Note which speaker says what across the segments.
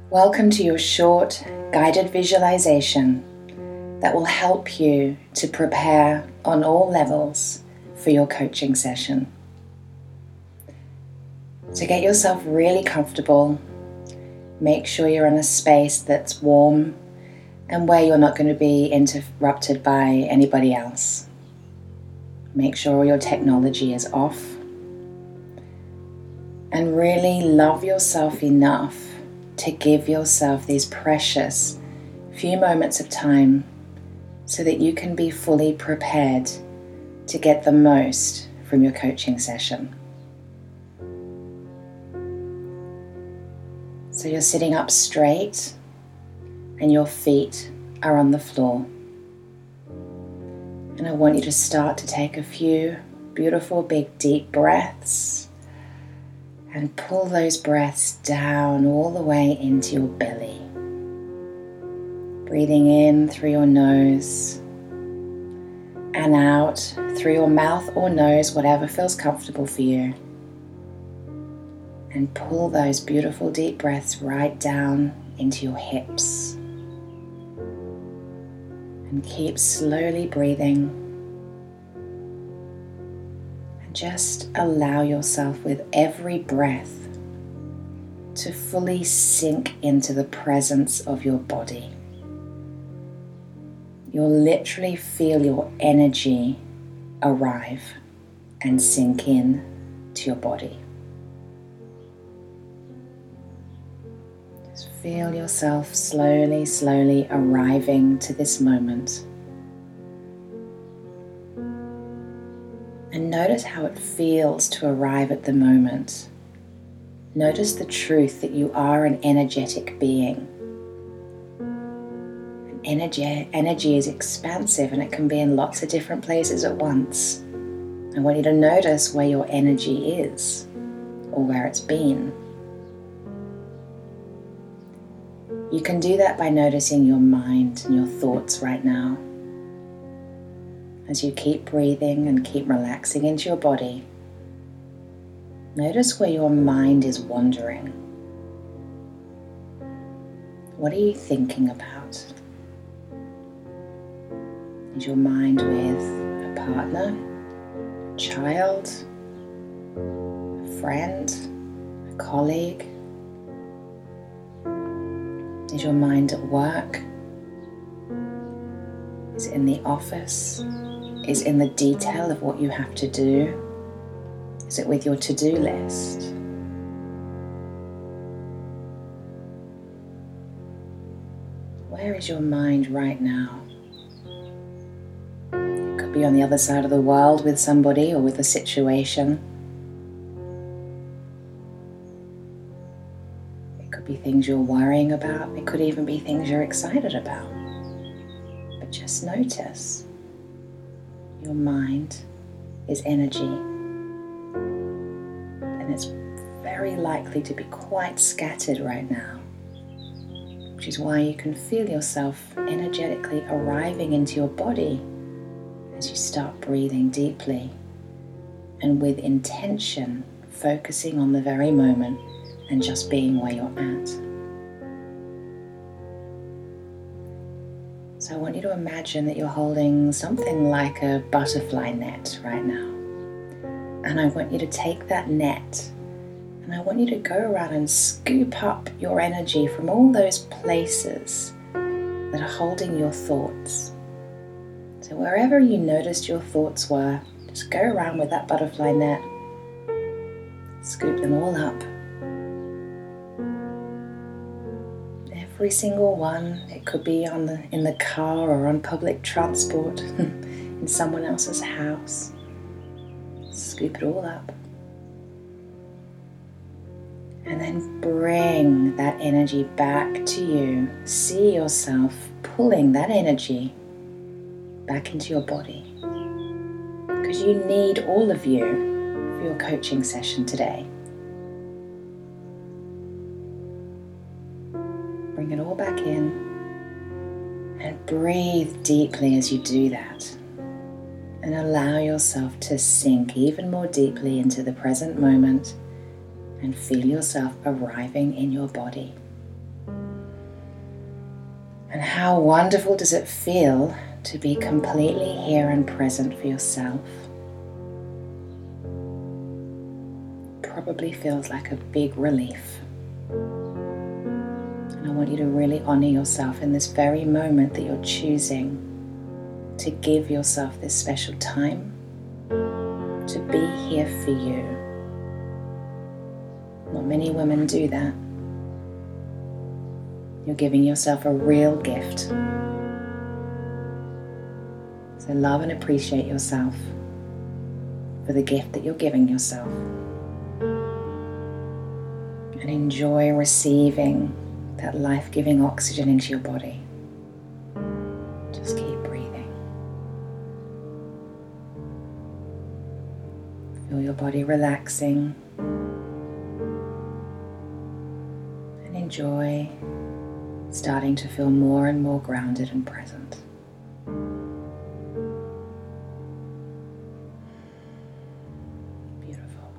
Speaker 1: Welcome to your short guided visualization that will help you to prepare on all levels for your coaching session. So get yourself really comfortable. Make sure you're in a space that's warm and where you're not going to be interrupted by anybody else. Make sure your technology is off. And really love yourself enough to give yourself these precious few moments of time so that you can be fully prepared to get the most from your coaching session. So you're sitting up straight and your feet are on the floor. And I want you to start to take a few beautiful big deep breaths and pull those breaths down all the way into your belly. Breathing in through your nose and out through your mouth or nose, whatever feels comfortable for you. And pull those beautiful deep breaths right down into your hips. And keep slowly breathing. And just allow yourself with every breath to fully sink into the presence of your body. You'll literally feel your energy arrive and sink in to your body. Just feel yourself slowly arriving to this moment. And notice how it feels to arrive at the moment. Notice the truth that you are an energetic being. Energy is expansive and it can be in lots of different places at once. I want you to notice where your energy is or where it's been. You can do that by noticing your mind and your thoughts right now. As you keep breathing and keep relaxing into your body, notice where your mind is wandering. What are you thinking about? Is your mind with a partner, a child, a friend, a colleague? Is your mind at work? Is it in the office? Is it in the detail of what you have to do? Is it with your to-do list? Where is your mind right now? It could be on the other side of the world with somebody or with a situation. It could be things you're worrying about. It could even be things you're excited about. But just notice. Your mind is energy, and it's very likely to be quite scattered right now, which is why you can feel yourself energetically arriving into your body as you start breathing deeply and with intention, focusing on the very moment and just being where you're at. So I want you to imagine that you're holding something like a butterfly net right now. And I want you to take that net and I want you to go around and scoop up your energy from all those places that are holding your thoughts. So wherever you noticed your thoughts were, just go around with that butterfly net, scoop them all up. Every single one. It could be in the car or on public transport, in someone else's house. Scoop it all up. And then bring that energy back to you. See yourself pulling that energy back into your body. Because you need all of you for your coaching session today. Bring it all back in and breathe deeply as you do that. And allow yourself to sink even more deeply into the present moment and feel yourself arriving in your body. And how wonderful does it feel to be completely here and present for yourself? Probably feels like a big relief. And I want you to really honor yourself in this very moment that you're choosing to give yourself this special time to be here for you. Not many women do that. You're giving yourself a real gift. So love and appreciate yourself for the gift that you're giving yourself. And enjoy receiving that life-giving oxygen into your body. Just keep breathing. Feel your body relaxing. And enjoy starting to feel more and more grounded and present. Beautiful.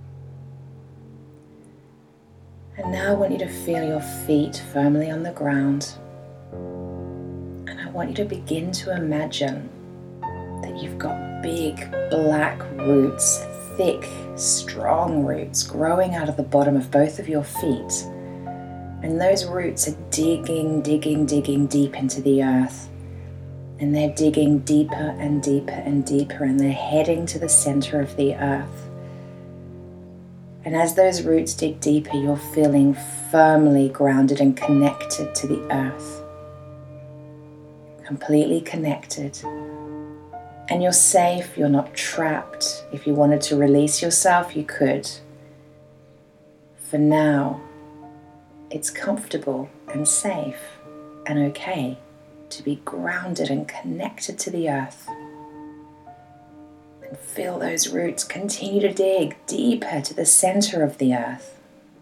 Speaker 1: And now I want you to feel your feet firmly on the ground. And I want you to begin to imagine that you've got big black roots, thick, strong roots growing out of the bottom of both of your feet. And those roots are digging deep into the earth. And they're digging deeper and deeper and deeper, and they're heading to the center of the earth. And as those roots dig deeper, you're feeling firmly grounded and connected to the earth. Completely connected. And you're safe, you're not trapped. If you wanted to release yourself, you could. For now, it's comfortable and safe and okay to be grounded and connected to the earth. And feel those roots continue to dig deeper to the center of the earth.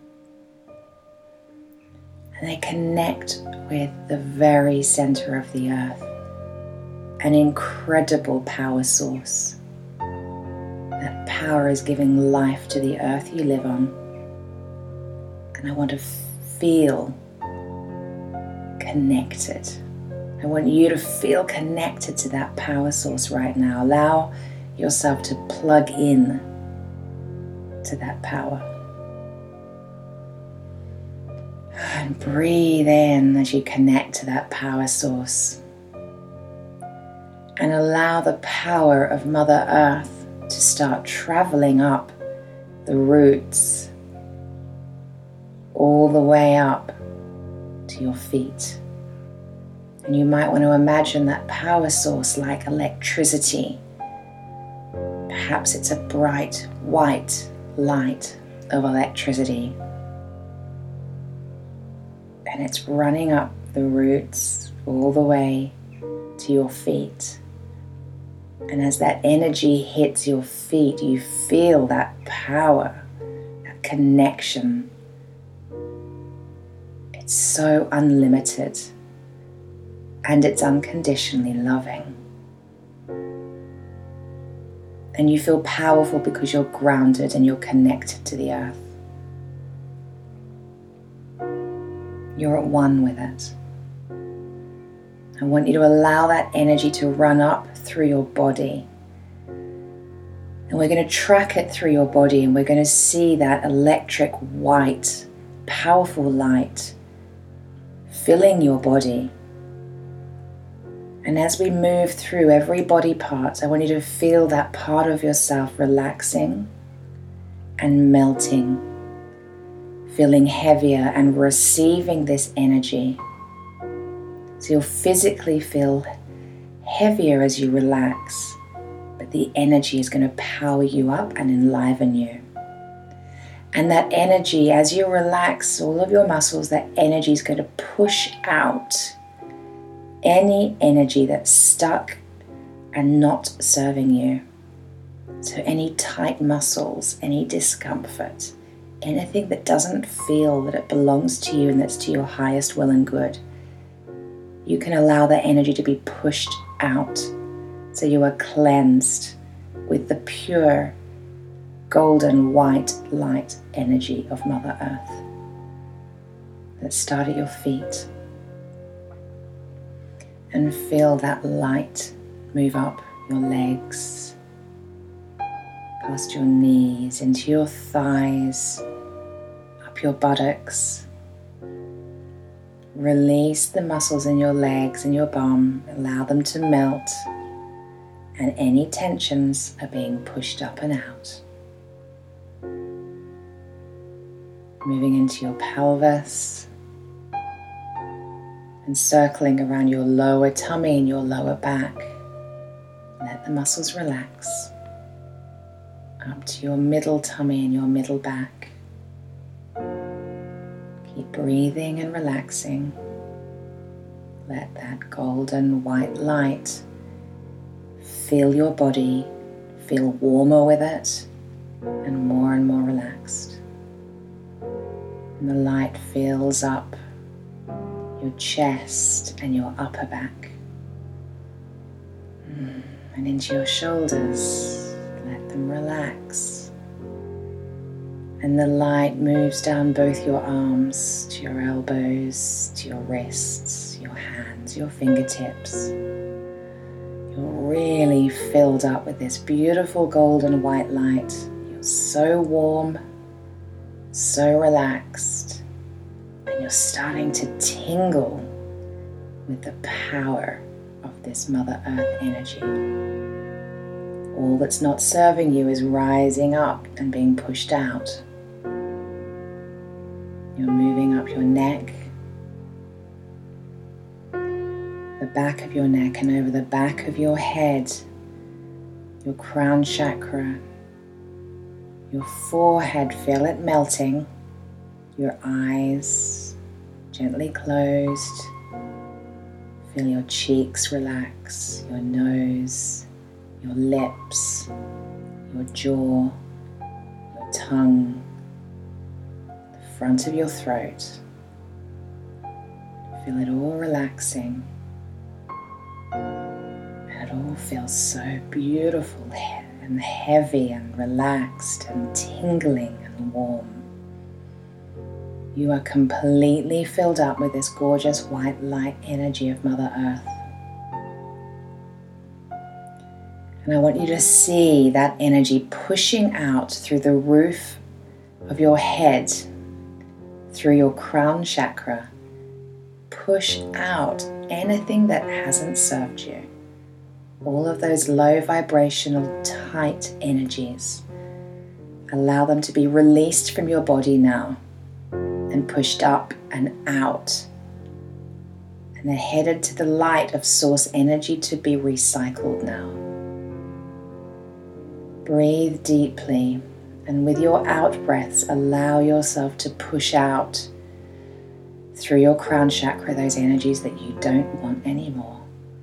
Speaker 1: And they connect with the very center of the earth, an incredible power source. That power is giving life to the earth you live on. And I want to feel connected. I want you to feel connected to that power source right now. Allow yourself to plug in to that power. And breathe in as you connect to that power source. And allow the power of Mother Earth to start traveling up the roots all the way up to your feet. And you might want to imagine that power source like electricity. Perhaps it's a bright white light of electricity. And it's running up the roots all the way to your feet. And as that energy hits your feet, you feel that power, that connection. It's so unlimited, and it's unconditionally loving. And you feel powerful because you're grounded and you're connected to the earth. You're at one with it. I want you to allow that energy to run up through your body. And we're going to track it through your body, and we're going to see that electric white, powerful light filling your body. And as we move through every body part, I want you to feel that part of yourself relaxing and melting, feeling heavier and receiving this energy. So you'll physically feel heavier as you relax, but the energy is going to power you up and enliven you. And that energy, as you relax all of your muscles, that energy is going to push out any energy that's stuck and not serving you. So any tight muscles, any discomfort, anything that doesn't feel that it belongs to you and that's to your highest will and good, you can allow that energy to be pushed out so you are cleansed with the pure golden white light energy of Mother Earth. Let's start at your feet. And feel that light move up your legs, past your knees, into your thighs, up your buttocks. Release the muscles in your legs and your bum, allow them to melt, and any tensions are being pushed up and out. Moving into your pelvis and circling around your lower tummy and your lower back. Let the muscles relax. Up to your middle tummy and your middle back. Keep breathing and relaxing. Let that golden white light fill your body, feel warmer with it, and more relaxed. And the light fills up your chest and your upper back. And into your shoulders. Let them relax. And the light moves down both your arms to your elbows, to your wrists, your hands, your fingertips. You're really filled up with this beautiful golden white light. You're so warm, so relaxed, and you're starting to tingle with the power of this Mother Earth energy. All that's not serving you is rising up and being pushed out. You're moving up your neck, the back of your neck, and over the back of your head, your crown chakra, your forehead, feel it melting, your eyes gently closed, feel your cheeks relax, your nose, your lips, your jaw, your tongue, the front of your throat. Feel it all relaxing. And it all feels so beautiful and heavy and relaxed and tingling and warm. You are completely filled up with this gorgeous white light energy of Mother Earth. And I want you to see that energy pushing out through the roof of your head, through your crown chakra. Push out anything that hasn't served you. All of those low vibrational, tight energies. Allow them to be released from your body now and pushed up and out. And they're headed to the light of source energy to be recycled now. Breathe deeply, and with your out breaths, allow yourself to push out through your crown chakra those energies that you don't want anymore.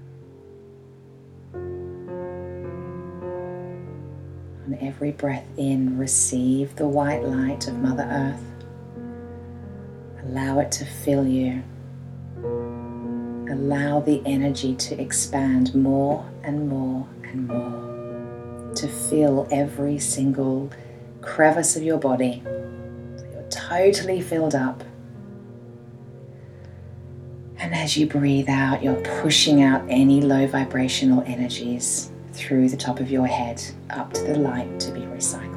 Speaker 1: On every breath in, receive the white light of Mother Earth. Allow it to fill you. Allow the energy to expand more and more and more, to fill every single crevice of your body. You're totally filled up. And as you breathe out, you're pushing out any low vibrational energies through the top of your head up to the light to be recycled.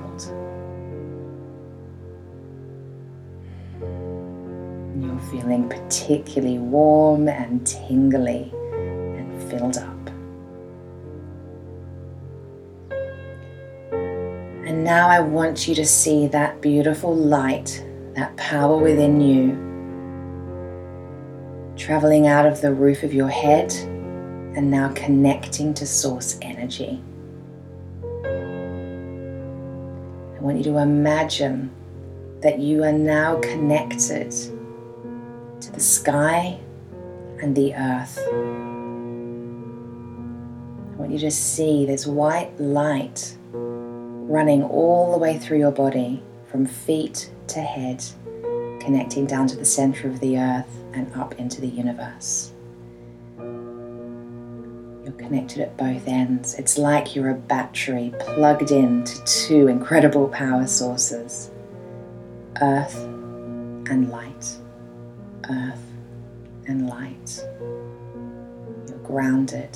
Speaker 1: You're feeling particularly warm and tingly and filled up. And now I want you to see that beautiful light, that power within you, traveling out of the roof of your head and now connecting to source energy. I want you to imagine that you are now connected to the sky and the earth. I want you to see this white light running all the way through your body, from feet to head, connecting down to the center of the earth and up into the universe. You're connected at both ends. It's like you're a battery plugged into two incredible power sources, earth and light, earth and light. You're grounded,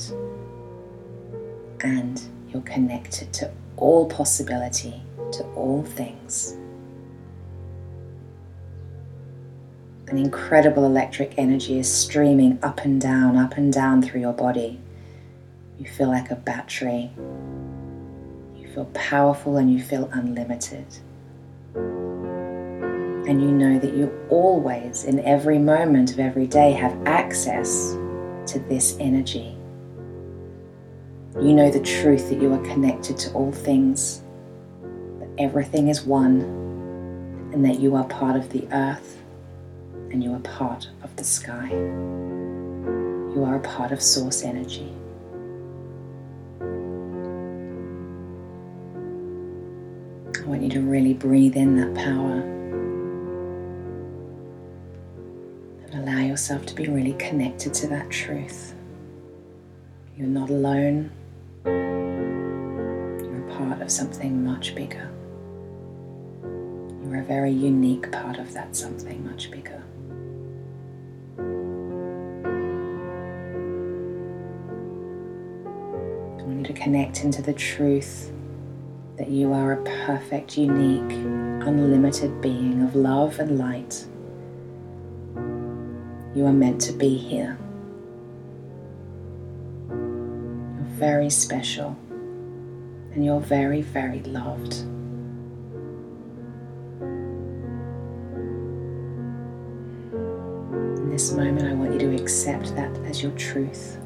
Speaker 1: and you're connected to all possibility, to all things. An incredible electric energy is streaming up and down through your body. You feel like a battery. You feel powerful and you feel unlimited. And you know that you always, in every moment of every day, have access to this energy. You know the truth that you are connected to all things, that everything is one, and that you are part of the earth and you are part of the sky. You are a part of source energy. I want you to really breathe in that power and allow yourself to be really connected to that truth. You're not alone. You're a part of something much bigger. You're a very unique part of that something much bigger. I want you to connect into the truth that you are a perfect, unique, unlimited being of love and light. You are meant to be here. You're very special and you're very, very loved. In this moment, I want you to accept that as your truth.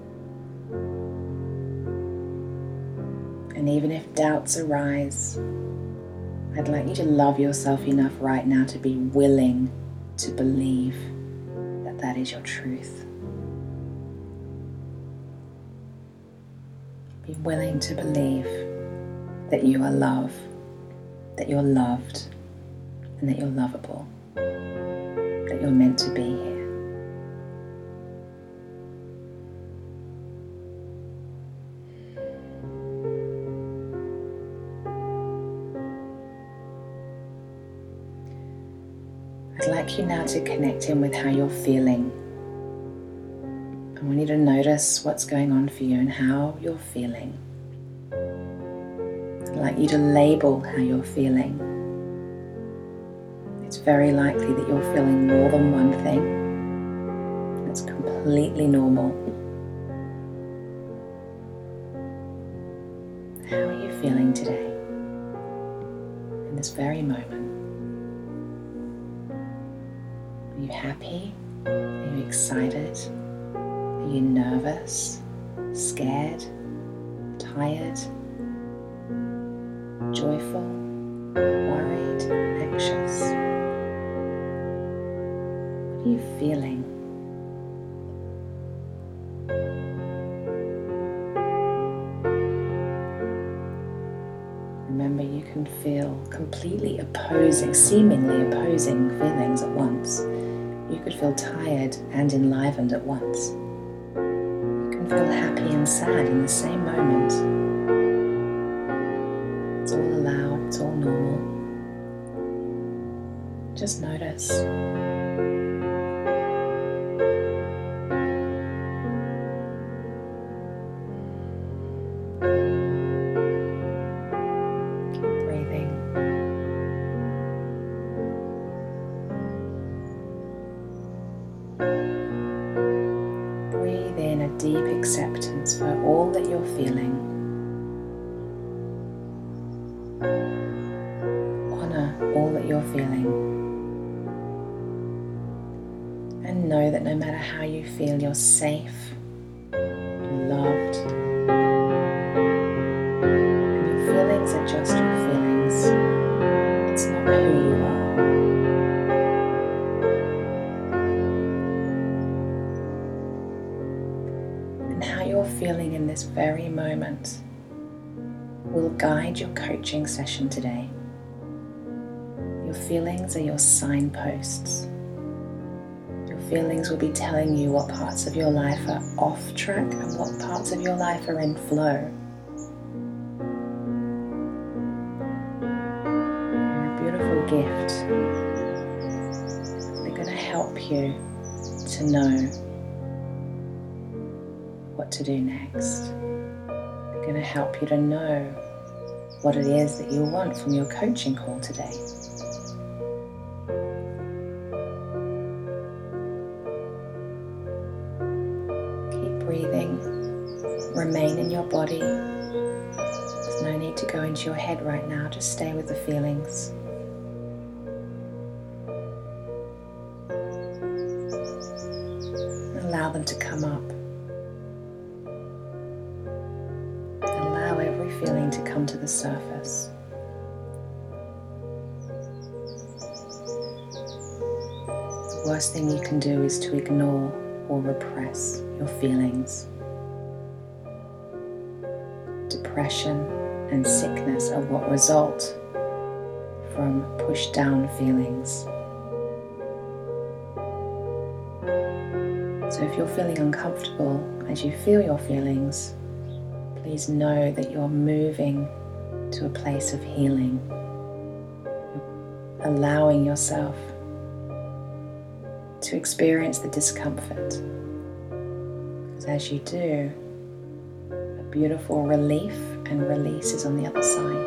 Speaker 1: And even if doubts arise, I'd like you to love yourself enough right now to be willing to believe that that is your truth. Be willing to believe that you are love, that you're loved, and that you're lovable, that you're meant to be here. I'd like you now to connect in with how you're feeling. I want you to notice what's going on for you and how you're feeling. I'd like you to label how you're feeling. It's very likely that you're feeling more than one thing. That's completely normal. How are you feeling today? In this very moment? Are you happy? Are you excited? Are you nervous? Scared? Tired? Joyful? Worried? Anxious? What are you feeling? Remember, you can feel completely opposing, seemingly opposing feelings at once. You could feel tired and enlivened at once. You can feel happy and sad in the same moment. It's all allowed, it's all normal. Just notice. Keep breathing. Breathe in a deep acceptance for all that you're feeling. Honor all that you're feeling. And know that no matter how you feel, you're safe, you're loved. And your feelings are just your feelings. It's not who you are. How you're feeling in this very moment will guide your coaching session today. Your feelings are your signposts. Your feelings will be telling you what parts of your life are off track and what parts of your life are in flow. You're a beautiful gift. They're going to help you to know what to do next. They're going to help you to know what it is that you want from your coaching call today. Keep breathing. Remain in your body. There's no need to go into your head right now. Just stay with the feelings. Allow them to come up. Allow every feeling to come to the surface. The worst thing you can do is to ignore or repress your feelings. Depression and sickness are what result from pushed down feelings. So if you're feeling uncomfortable as you feel your feelings, please know that you're moving to a place of healing, allowing yourself to experience the discomfort. Because as you do, a beautiful relief and release is on the other side.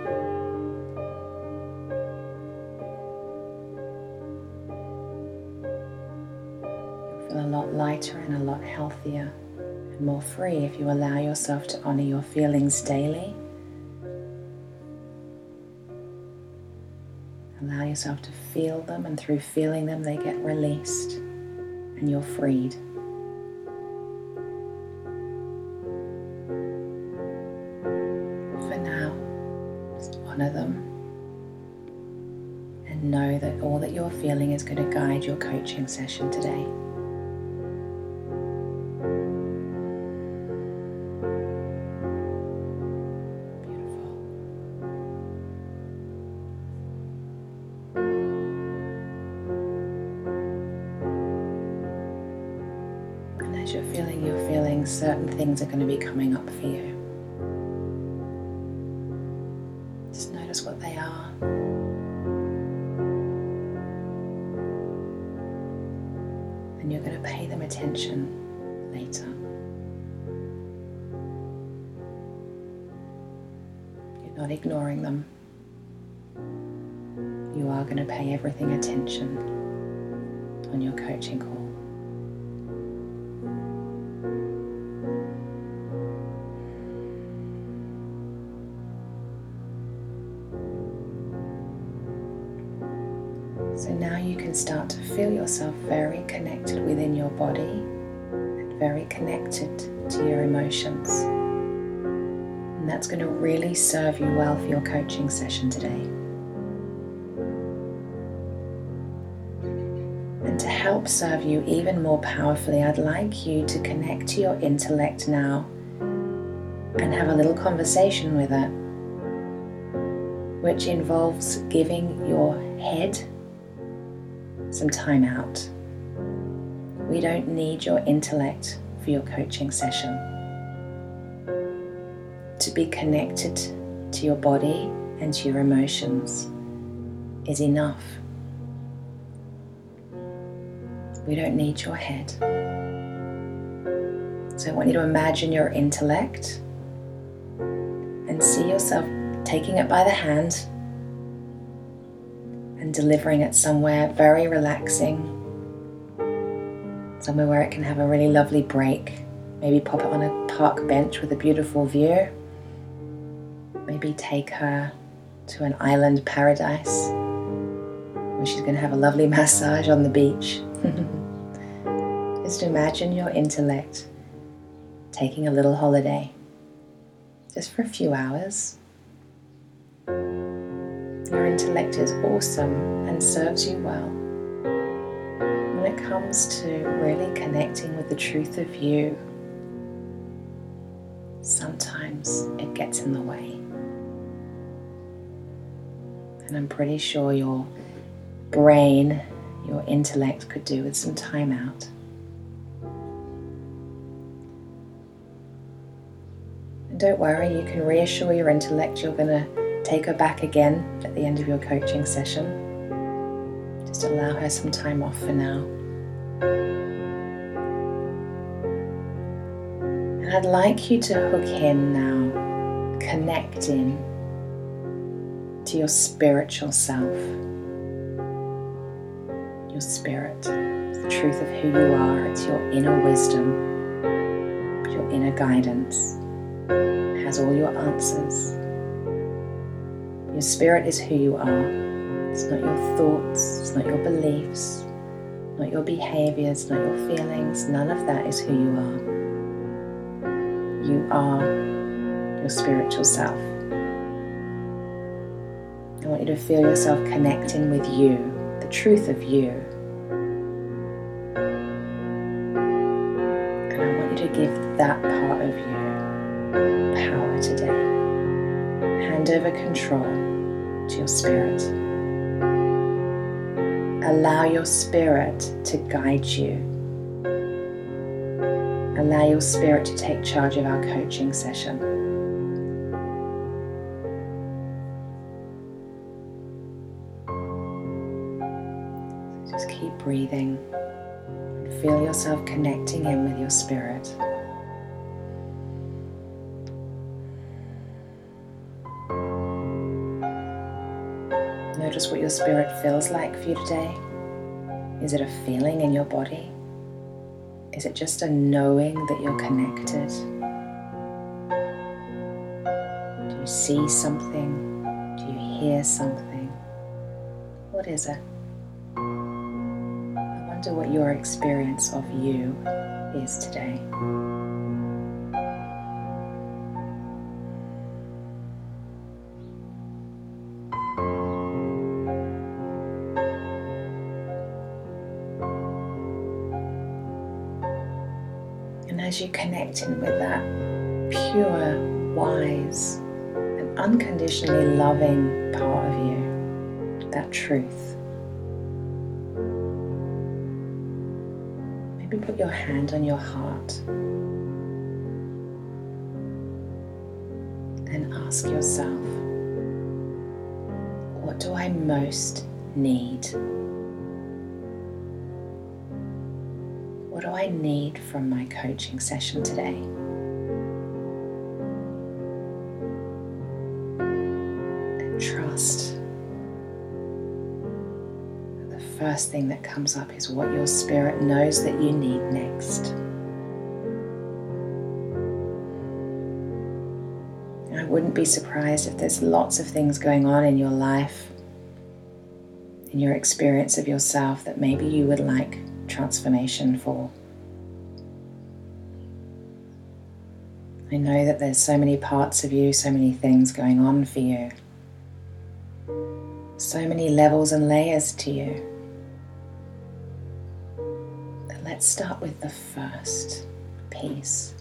Speaker 1: You'll feel a lot lighter and a lot healthier and more free if you allow yourself to honor your feelings daily. Allow yourself to feel them, and through feeling them, they get released and you're freed. For now, just honor them and know that all that you're feeling is going to guide your coaching session today. As you're feeling certain things are going to be coming up for you. Just notice what they are. And you're going to pay them attention later. You're not ignoring them. You are going to pay everything attention on your coaching call. So now you can start to feel yourself very connected within your body and very connected to your emotions. And that's going to really serve you well for your coaching session today. And to help serve you even more powerfully, I'd like you to connect to your intellect now and have a little conversation with it, which involves giving your head some time out. We don't need your intellect for your coaching session. To be connected to your body and to your emotions is enough. We don't need your head. So I want you to imagine your intellect and see yourself taking it by the hand and delivering it somewhere very relaxing, somewhere where it can have a really lovely break. Maybe pop it on a park bench with a beautiful view. Maybe take her to an island paradise where she's going to have a lovely massage on the beach. Just imagine your intellect taking a little holiday, just for a few hours. Your intellect is awesome and serves you well. When it comes to really connecting with the truth of you, sometimes it gets in the way. And I'm pretty sure your brain, your intellect could do with some time out. And don't worry, you can reassure your intellect you're going to take her back again at the end of your coaching session. Just allow her some time off for now. I'd like you to hook in now, connect in to your spiritual self. Your spirit, it's the truth of who you are. It's your inner wisdom, your inner guidance. It has all your answers. Your spirit is who you are. It's not your thoughts, it's not your beliefs, not your behaviors, not your feelings. None of that is who you are. You are your spiritual self. I want you to feel yourself connecting with you, the truth of you. And I want you to give that part of you power today. Hand over control to your spirit. Allow your spirit to guide you. Allow your spirit to take charge of our coaching session. Just keep breathing and feel yourself connecting in with your spirit. Notice what your spirit feels like for you today. Is it a feeling in your body? Is it just a knowing that you're connected? Do you see something? Do you hear something? What is it? I wonder what your experience of you is today. And as you connect in with that pure, wise, and unconditionally loving part of you, that truth, maybe put your hand on your heart and ask yourself, what do I most need? What do I need from my coaching session today? And trust that the first thing that comes up is what your spirit knows that you need next. And I wouldn't be surprised if there's lots of things going on in your life, in your experience of yourself, that maybe you would like transformation for. I know that there's so many parts of you, so many things going on for you, so many levels and layers to you. But let's start with the first piece,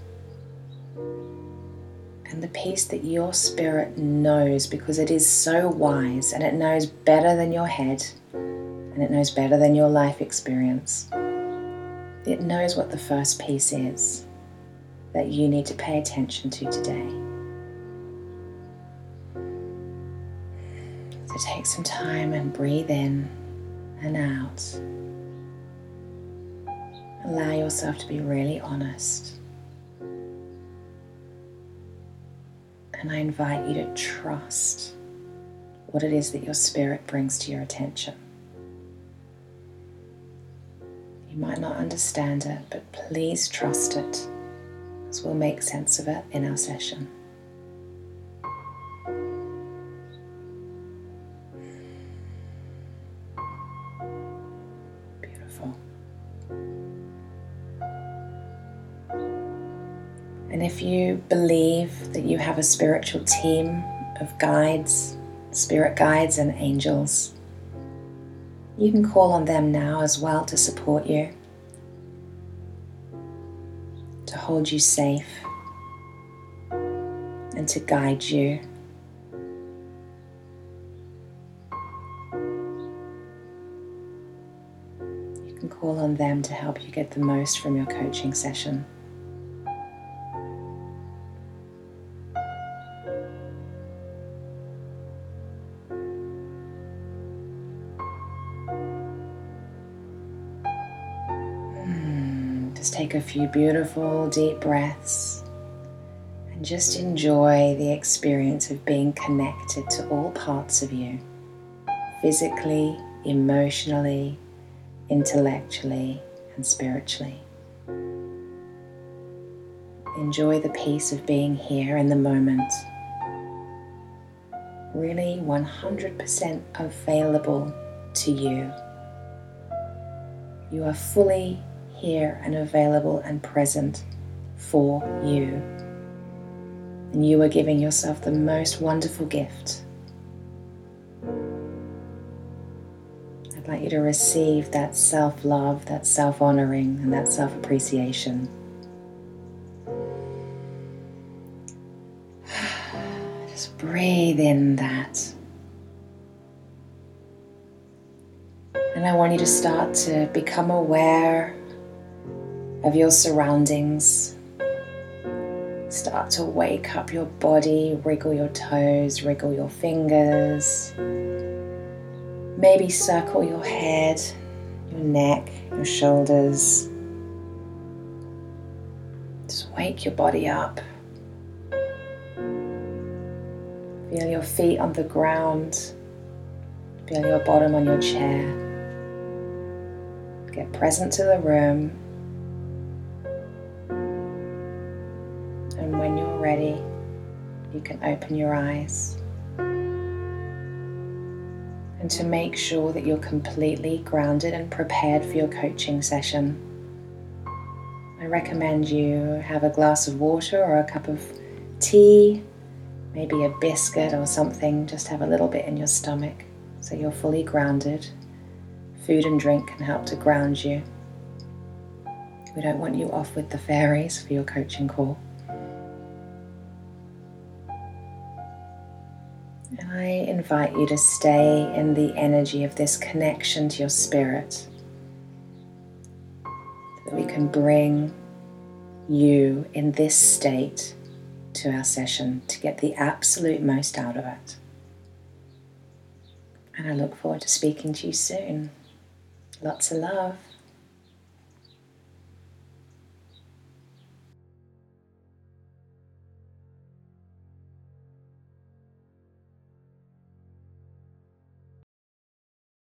Speaker 1: and the piece that your spirit knows, because it is so wise and it knows better than your head. And it knows better than your life experience. It knows what the first piece is that you need to pay attention to today. So take some time and breathe in and out. Allow yourself to be really honest. And I invite you to trust what it is that your spirit brings to your attention. You might not understand it, but please trust it, as we'll make sense of it in our session. Beautiful. And if you believe that you have a spiritual team of guides, spirit guides and angels, you can call on them now as well to support you, to hold you safe, and to guide you. You can call on them to help you get the most from your coaching session. Just take a few beautiful deep breaths Just enjoy the experience of being connected to all parts of you, physically, emotionally, intellectually, and spiritually. Enjoy the peace of being here in the moment, really 100% available to you. You are fully here and available and present for you. And you are giving yourself the most wonderful gift. I'd like you to receive that self-love, that self-honoring, and that self-appreciation. Just breathe in that. And I want you to start to become aware of your surroundings. Start to wake up your body, wriggle your toes, wriggle your fingers. Maybe circle your head, your neck, your shoulders. Just wake your body up. Feel your feet on the ground. Feel your bottom on your chair. Get present to the room. And when you're ready, you can open your eyes. And to make sure that you're completely grounded and prepared for your coaching session, I recommend you have a glass of water or a cup of tea, maybe a biscuit or something. Just have a little bit in your stomach so you're fully grounded. Food and drink can help to ground you. We don't want you off with the fairies for your coaching call. And I invite you to stay in the energy of this connection to your spirit, so that we can bring you in this state to our session to get the absolute most out of it. And I look forward to speaking to you soon. Lots of love.